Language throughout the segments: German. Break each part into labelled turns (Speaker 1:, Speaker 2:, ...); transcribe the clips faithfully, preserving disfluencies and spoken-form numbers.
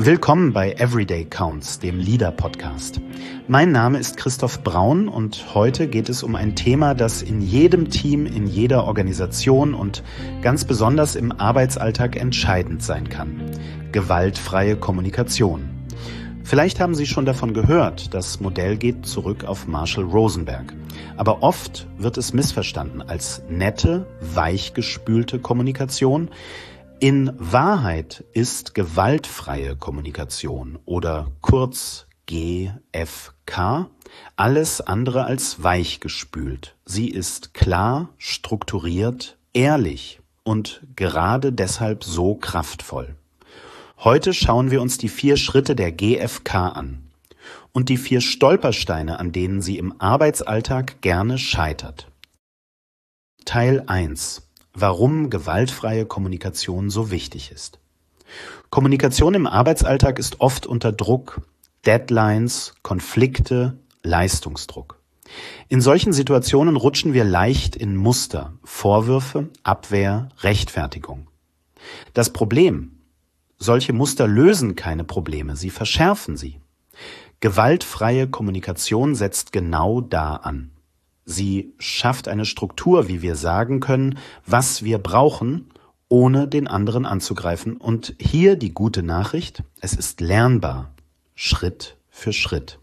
Speaker 1: Willkommen bei Everyday Counts, dem Leader-Podcast. Mein Name ist Christoph Braun und heute geht es um ein Thema, das in jedem Team, in jeder Organisation und ganz besonders im Arbeitsalltag entscheidend sein kann: gewaltfreie Kommunikation. Vielleicht haben Sie schon davon gehört, das Modell geht zurück auf Marshall Rosenberg. Aber oft wird es missverstanden als nette, weichgespülte Kommunikation. In Wahrheit ist gewaltfreie Kommunikation oder kurz G F K alles andere als weichgespült. Sie ist klar, strukturiert, ehrlich und gerade deshalb so kraftvoll. Heute schauen wir uns die vier Schritte der G F K an und die vier Stolpersteine, an denen sie im Arbeitsalltag gerne scheitert. Teil eins. Warum gewaltfreie Kommunikation so wichtig ist. Kommunikation im Arbeitsalltag ist oft unter Druck, Deadlines, Konflikte, Leistungsdruck. In solchen Situationen rutschen wir leicht in Muster, Vorwürfe, Abwehr, Rechtfertigung. Das Problem: solche Muster lösen keine Probleme, sie verschärfen sie. Gewaltfreie Kommunikation setzt genau da an. Sie schafft eine Struktur, wie wir sagen können, was wir brauchen, ohne den anderen anzugreifen. Und hier die gute Nachricht: es ist lernbar, Schritt für Schritt.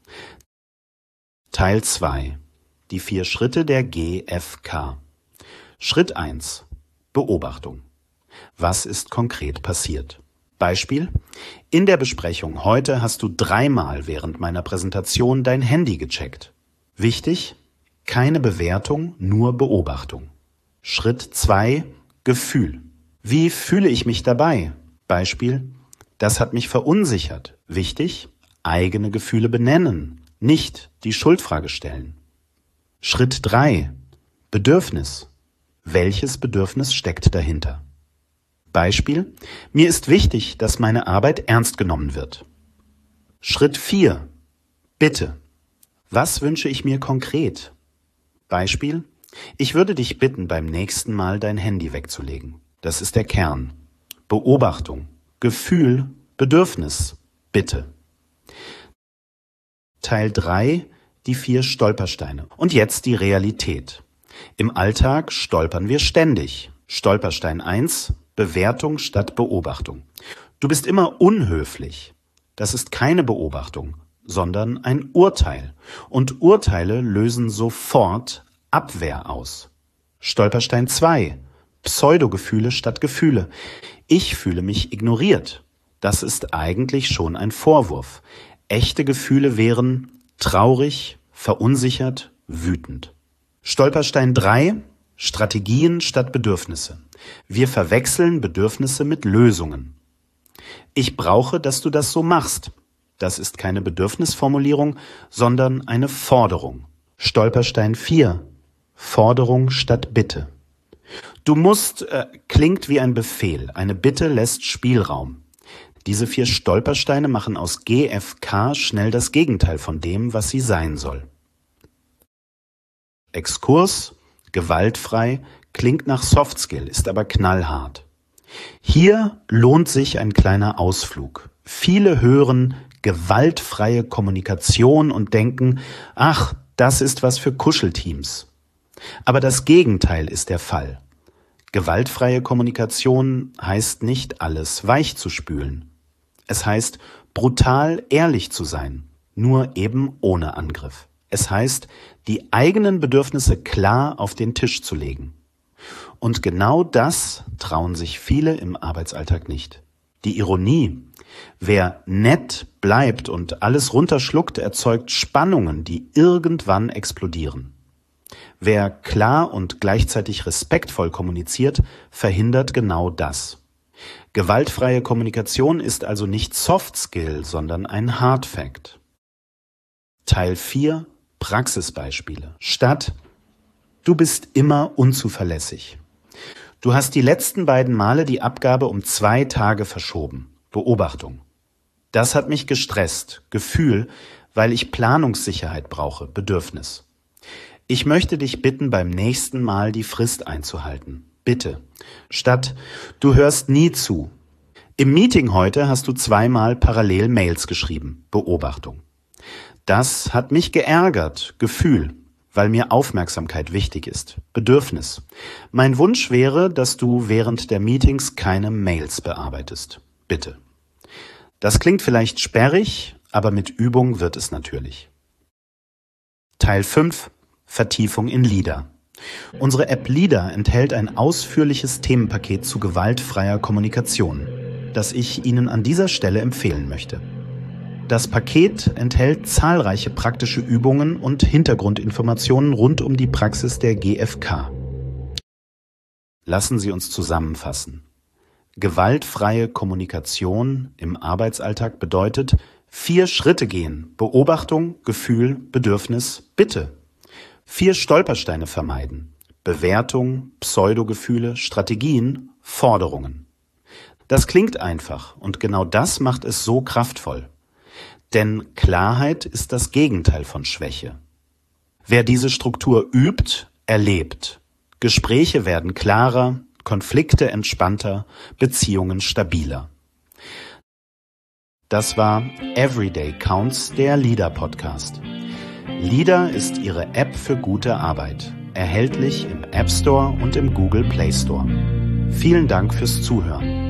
Speaker 1: Teil zwei. Die vier Schritte der G F K. Schritt eins. Beobachtung. Was ist konkret passiert? Beispiel: In der Besprechung heute hast du dreimal während meiner Präsentation dein Handy gecheckt. Wichtig: keine Bewertung, nur Beobachtung. Schritt zwei. Gefühl. Wie fühle ich mich dabei? Beispiel: Das hat mich verunsichert. Wichtig: eigene Gefühle benennen, nicht die Schuldfrage stellen. Schritt drei. Bedürfnis. Welches Bedürfnis steckt dahinter? Beispiel: Mir ist wichtig, dass meine Arbeit ernst genommen wird. Schritt vier. Bitte. Was wünsche ich mir konkret? Beispiel: Ich würde dich bitten, beim nächsten Mal dein Handy wegzulegen. Das ist der Kern. Beobachtung, Gefühl, Bedürfnis, Bitte. Teil drei. Die vier Stolpersteine. Und jetzt die Realität. Im Alltag stolpern wir ständig. Stolperstein eins. Bewertung statt Beobachtung. Du bist immer unhöflich. Das ist keine Beobachtung, sondern ein Urteil. Und Urteile lösen sofort Abwehr aus. Stolperstein zwei. Pseudogefühle statt Gefühle. Ich fühle mich ignoriert. Das ist eigentlich schon ein Vorwurf. Echte Gefühle wären traurig, verunsichert, wütend. Stolperstein drei. Strategien statt Bedürfnisse. Wir verwechseln Bedürfnisse mit Lösungen. Ich brauche, dass du das so machst. Das ist keine Bedürfnisformulierung, sondern eine Forderung. Stolperstein vier. Forderung statt Bitte. Du musst äh, klingt wie ein Befehl. Eine Bitte lässt Spielraum. Diese vier Stolpersteine machen aus G F K schnell das Gegenteil von dem, was sie sein soll. Exkurs: gewaltfrei, klingt nach Softskill, ist aber knallhart. Hier lohnt sich ein kleiner Ausflug. Viele hören gewaltfreie Kommunikation und denken: ach, das ist was für Kuschelteams. Aber das Gegenteil ist der Fall. Gewaltfreie Kommunikation heißt nicht, alles weich zu spülen. Es heißt, brutal ehrlich zu sein, nur eben ohne Angriff. Es heißt, die eigenen Bedürfnisse klar auf den Tisch zu legen. Und genau das trauen sich viele im Arbeitsalltag nicht. Die Ironie: wer nett bleibt und alles runterschluckt, erzeugt Spannungen, die irgendwann explodieren. Wer klar und gleichzeitig respektvoll kommuniziert, verhindert genau das. Gewaltfreie Kommunikation ist also nicht Soft Skill, sondern ein Hard Fact. Teil vier. Praxisbeispiele. Statt: Du bist immer unzuverlässig. Du hast die letzten beiden Male die Abgabe um zwei Tage verschoben. Beobachtung: Das hat mich gestresst. Gefühl: weil ich Planungssicherheit brauche. Bedürfnis: Ich möchte dich bitten, beim nächsten Mal die Frist einzuhalten. Bitte. Statt: Du hörst nie zu. Im Meeting heute hast du zweimal parallel Mails geschrieben. Beobachtung. Das hat mich geärgert. Gefühl, weil mir Aufmerksamkeit wichtig ist. Bedürfnis. Mein Wunsch wäre, dass du während der Meetings keine Mails bearbeitest. Bitte. Das klingt vielleicht sperrig, aber mit Übung wird es natürlich. Teil fünf. Vertiefung in LEADER. Unsere App LEADER enthält ein ausführliches Themenpaket zu gewaltfreier Kommunikation, das ich Ihnen an dieser Stelle empfehlen möchte. Das Paket enthält zahlreiche praktische Übungen und Hintergrundinformationen rund um die Praxis der G F K. Lassen Sie uns zusammenfassen. Gewaltfreie Kommunikation im Arbeitsalltag bedeutet, vier Schritte gehen: Beobachtung, Gefühl, Bedürfnis, Bitte. Vier Stolpersteine vermeiden: Bewertung, Pseudogefühle, Strategien, Forderungen. Das klingt einfach und genau das macht es so kraftvoll. Denn Klarheit ist das Gegenteil von Schwäche. Wer diese Struktur übt, erlebt. Gespräche werden klarer, Konflikte entspannter, Beziehungen stabiler. Das war Everyday Counts, der LEADER Podcast. LEADER ist Ihre App für gute Arbeit, erhältlich im App Store und im Google Play Store. Vielen Dank fürs Zuhören.